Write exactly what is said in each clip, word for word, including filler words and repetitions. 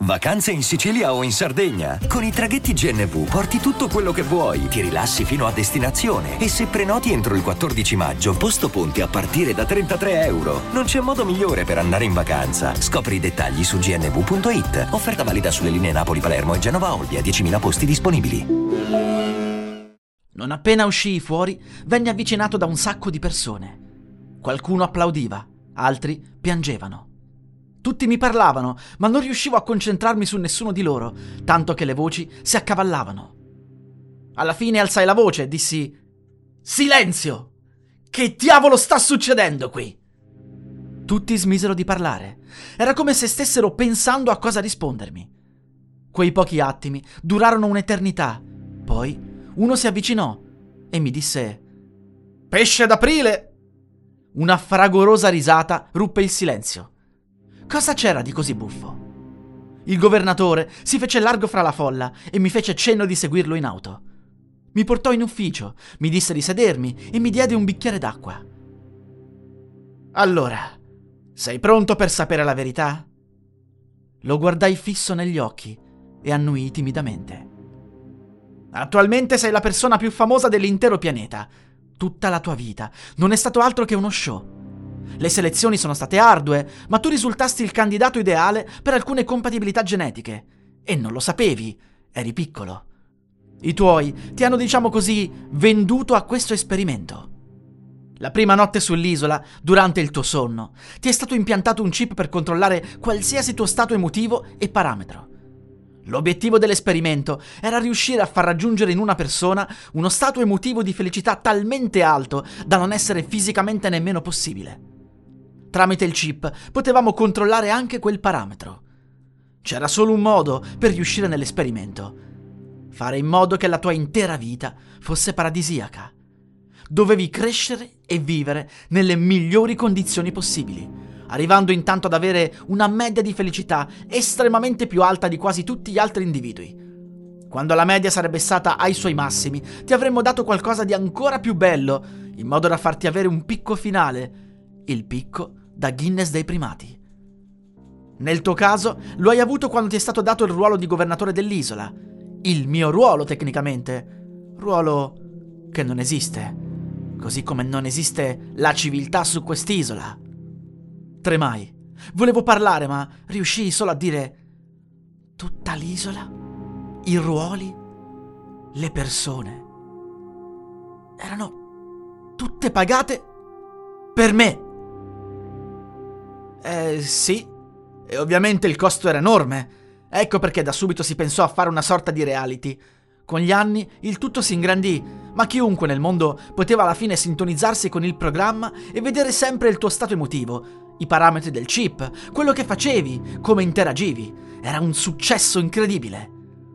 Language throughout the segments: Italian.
Vacanze in Sicilia o in Sardegna? Con i traghetti G N V porti tutto quello che vuoi, ti rilassi fino a destinazione e se prenoti entro il quattordici maggio, posto ponti a partire da trentatré euro. Non c'è modo migliore per andare in vacanza. Scopri i dettagli su g n v punto i t. Offerta valida sulle linee Napoli-Palermo e Genova-Olbia, diecimila posti disponibili. Non appena uscii fuori, venni avvicinato da un sacco di persone. Qualcuno applaudiva, altri piangevano. Tutti mi parlavano, ma non riuscivo a concentrarmi su nessuno di loro, tanto che le voci si accavallavano. Alla fine alzai la voce e dissi: «Silenzio! Che diavolo sta succedendo qui?» Tutti smisero di parlare. Era come se stessero pensando a cosa rispondermi. Quei pochi attimi durarono un'eternità. Poi uno si avvicinò e mi disse: «Pesce d'aprile!» Una fragorosa risata ruppe il silenzio. Cosa c'era di così buffo? Il governatore si fece largo fra la folla e mi fece cenno di seguirlo in auto. Mi portò in ufficio, mi disse di sedermi e mi diede un bicchiere d'acqua. «Allora, sei pronto per sapere la verità?» Lo guardai fisso negli occhi e annuii timidamente. «Attualmente sei la persona più famosa dell'intero pianeta. Tutta la tua vita non è stato altro che uno show. Le selezioni sono state ardue, ma tu risultasti il candidato ideale per alcune compatibilità genetiche. E non lo sapevi, eri piccolo. I tuoi ti hanno, diciamo così, venduto a questo esperimento. La prima notte sull'isola, durante il tuo sonno, ti è stato impiantato un chip per controllare qualsiasi tuo stato emotivo e parametro. L'obiettivo dell'esperimento era riuscire a far raggiungere in una persona uno stato emotivo di felicità talmente alto da non essere fisicamente nemmeno possibile. Tramite il chip potevamo controllare anche quel parametro. C'era solo un modo per riuscire nell'esperimento: fare in modo che la tua intera vita fosse paradisiaca. Dovevi crescere e vivere nelle migliori condizioni possibili, arrivando intanto ad avere una media di felicità estremamente più alta di quasi tutti gli altri individui. Quando la media sarebbe stata ai suoi massimi, ti avremmo dato qualcosa di ancora più bello, in modo da farti avere un picco finale, il picco da Guinness dei primati. Nel tuo caso lo hai avuto quando ti è stato dato il ruolo di governatore dell'isola, il mio ruolo tecnicamente, ruolo che non esiste, così come non esiste la civiltà su quest'isola. Tremai, volevo parlare, ma riuscii solo a dire: tutta l'isola, i ruoli, le persone erano tutte pagate per me. Eh sì, e ovviamente il costo era enorme. Ecco perché da subito si pensò a fare una sorta di reality. Con gli anni il tutto si ingrandì, ma chiunque nel mondo poteva alla fine sintonizzarsi con il programma e vedere sempre il tuo stato emotivo, i parametri del chip, quello che facevi, come interagivi. Era un successo incredibile.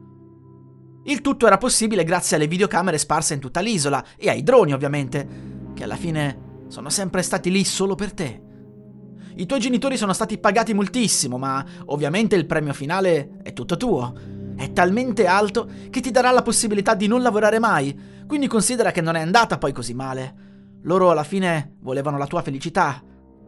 Il tutto era possibile grazie alle videocamere sparse in tutta l'isola e ai droni, ovviamente, che alla fine sono sempre stati lì solo per te. I tuoi genitori sono stati pagati moltissimo, ma ovviamente il premio finale è tutto tuo. È talmente alto che ti darà la possibilità di non lavorare mai, quindi considera che non è andata poi così male. Loro alla fine volevano la tua felicità.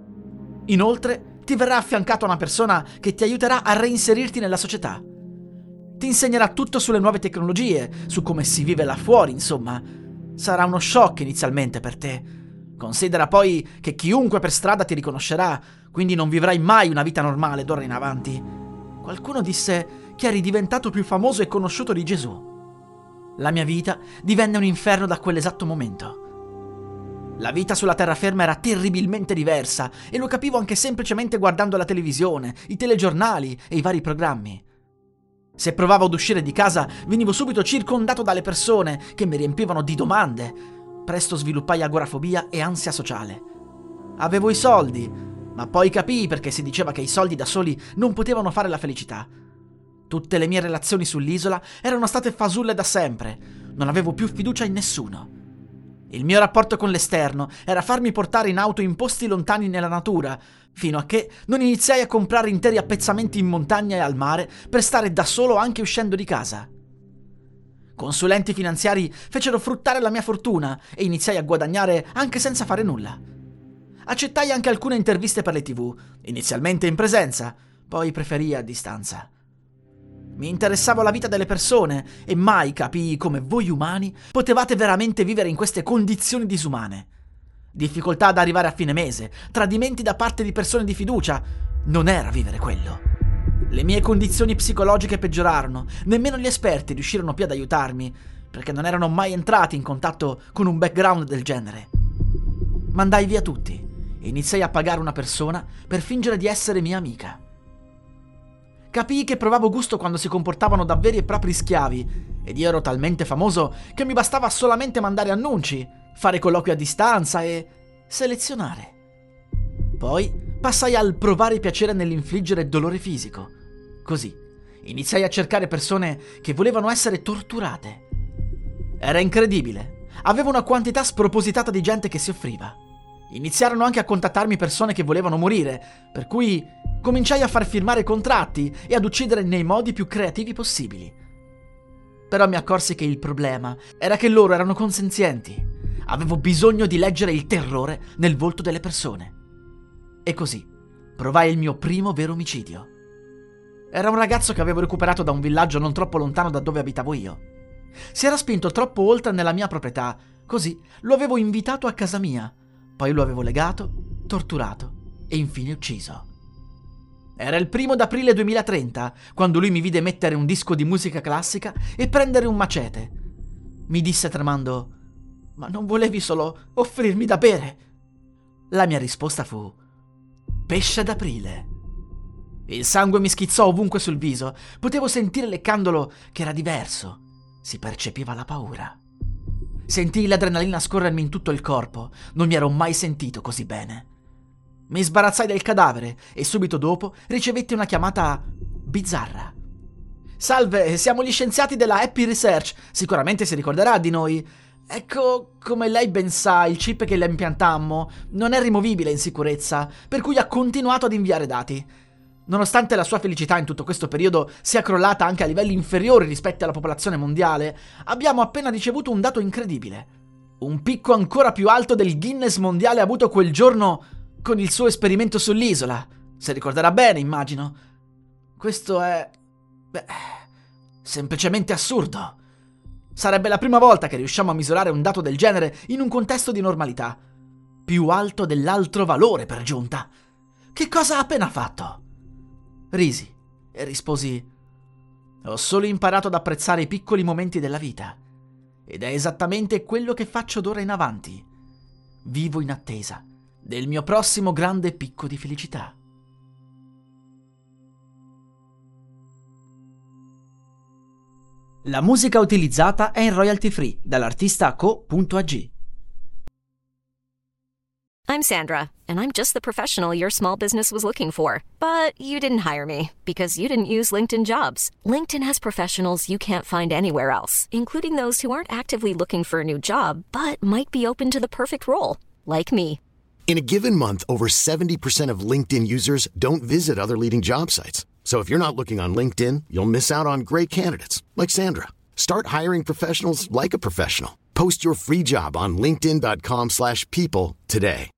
Inoltre ti verrà affiancata una persona che ti aiuterà a reinserirti nella società. Ti insegnerà tutto sulle nuove tecnologie, su come si vive là fuori, insomma. Sarà uno shock inizialmente per te. Considera poi che chiunque per strada ti riconoscerà, quindi non vivrai mai una vita normale d'ora in avanti. Qualcuno disse che eri diventato più famoso e conosciuto di Gesù. La mia vita divenne un inferno da quell'esatto momento. La vita sulla terraferma era terribilmente diversa e lo capivo anche semplicemente guardando la televisione, i telegiornali e i vari programmi. Se provavo ad uscire di casa, venivo subito circondato dalle persone che mi riempivano di domande. Presto sviluppai agorafobia e ansia sociale. Avevo i soldi, ma poi capii perché si diceva che i soldi da soli non potevano fare la felicità. Tutte le mie relazioni sull'isola erano state fasulle da sempre, non avevo più fiducia in nessuno. Il mio rapporto con l'esterno era farmi portare in auto in posti lontani nella natura, fino a che non iniziai a comprare interi appezzamenti in montagna e al mare per stare da solo anche uscendo di casa. Consulenti finanziari fecero fruttare la mia fortuna e iniziai a guadagnare anche senza fare nulla. Accettai anche alcune interviste per le tivù, inizialmente in presenza, poi preferii a distanza. Mi interessava la vita delle persone e mai capii come voi umani potevate veramente vivere in queste condizioni disumane. Difficoltà ad arrivare a fine mese, tradimenti da parte di persone di fiducia. Non era vivere quello. Le mie condizioni psicologiche peggiorarono, nemmeno gli esperti riuscirono più ad aiutarmi, perché non erano mai entrati in contatto con un background del genere. Mandai via tutti e iniziai a pagare una persona per fingere di essere mia amica. Capii che provavo gusto quando si comportavano da veri e propri schiavi, ed io ero talmente famoso che mi bastava solamente mandare annunci, fare colloqui a distanza e selezionare. Poi passai al provare piacere nell'infliggere dolore fisico. Così iniziai a cercare persone che volevano essere torturate. Era incredibile. Avevo una quantità spropositata di gente che si offriva. Iniziarono anche a contattarmi persone che volevano morire, per cui cominciai a far firmare contratti e ad uccidere nei modi più creativi possibili. Però mi accorsi che il problema era che loro erano consenzienti. Avevo bisogno di leggere il terrore nel volto delle persone. E così provai il mio primo vero omicidio. Era un ragazzo che avevo recuperato da un villaggio non troppo lontano da dove abitavo io. Si era spinto troppo oltre nella mia proprietà, così lo avevo invitato a casa mia. Poi lo avevo legato, torturato e infine ucciso. Era il primo d'aprile duemilatrenta, quando lui mi vide mettere un disco di musica classica e prendere un macete. Mi disse tremando: «Ma non volevi solo offrirmi da bere?» La mia risposta fu: «Pesce d'aprile». Il sangue mi schizzò ovunque sul viso. Potevo sentire leccandolo che era diverso. Si percepiva la paura. Sentii l'adrenalina scorrermi in tutto il corpo. Non mi ero mai sentito così bene. Mi sbarazzai del cadavere e subito dopo ricevetti una chiamata bizzarra. «Salve, siamo gli scienziati della Happy Research. Sicuramente si ricorderà di noi. Ecco, come lei ben sa, il chip che le impiantammo non è rimovibile in sicurezza, per cui ha continuato ad inviare dati. Nonostante la sua felicità in tutto questo periodo sia crollata anche a livelli inferiori rispetto alla popolazione mondiale, abbiamo appena ricevuto un dato incredibile. Un picco ancora più alto del Guinness mondiale avuto quel giorno con il suo esperimento sull'isola. Se ricorderà bene, immagino. Questo è... beh, semplicemente assurdo. Sarebbe la prima volta che riusciamo a misurare un dato del genere in un contesto di normalità. Più alto dell'altro valore, per giunta. Che cosa ha appena fatto?» Risi e risposi: «Ho solo imparato ad apprezzare i piccoli momenti della vita. Ed è esattamente quello che faccio d'ora in avanti. Vivo in attesa del mio prossimo grande picco di felicità». La musica utilizzata è in royalty free dall'artista co punto a g. I'm Sandra, and I'm just the professional your small business was looking for. But you didn't hire me because you didn't use LinkedIn Jobs. LinkedIn has professionals you can't find anywhere else, including those who aren't actively looking for a new job, but might be open to the perfect role, like me. In a given month, over seventy percent of LinkedIn users don't visit other leading job sites. So if you're not looking on LinkedIn, you'll miss out on great candidates like Sandra. Start hiring professionals like a professional. Post your free job on linkedin dot com slash people today.